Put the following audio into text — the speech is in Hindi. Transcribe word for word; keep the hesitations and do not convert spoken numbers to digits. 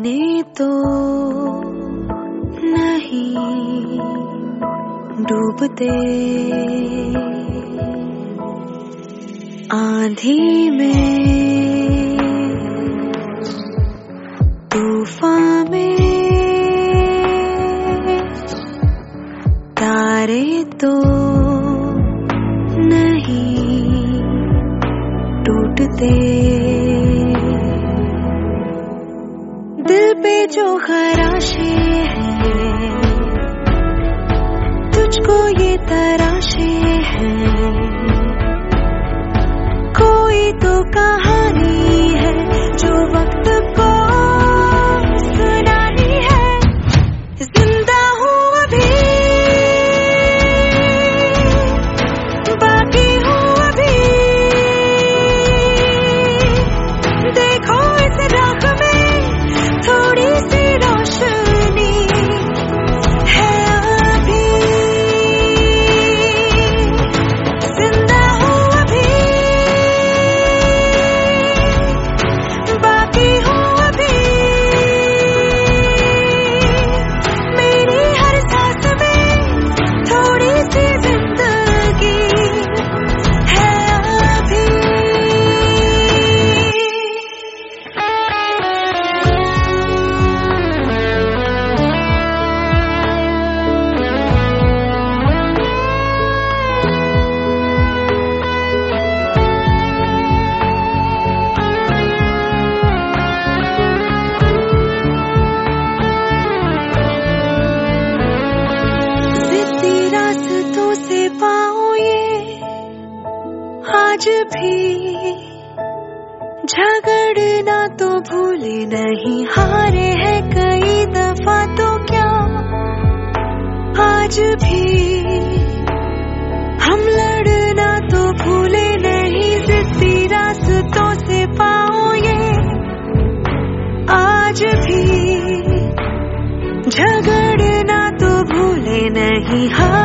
सपने तो नहीं डूबते, आंधी में तूफान में तारे तो नहीं टूटते। दिल पे जो खराशे हैं तुझको ये तराशे हैं, कोई तो कहानी है जो वक्त को सुनानी है। जिंदा हूँ अभी, बाकी हूँ अभी, देखो इस राह में थोड़ी सी रोशनी है अभी। जिंदा हूँ अभी, बाकी हूँ अभी, मेरी हर सांस में थोड़ी सी जिंदगी है अभी। जिद्दी रास्तों से पाऊं ये आज भी, झगड़ना तो भूले नहीं, हारे हैं कई दफा तो क्या आज भी हम लड़ना तो भूले नहीं। जिद्दी रास्तों से पाऊं ये आज भी, झगड़ना तो भूले नहीं। हाँ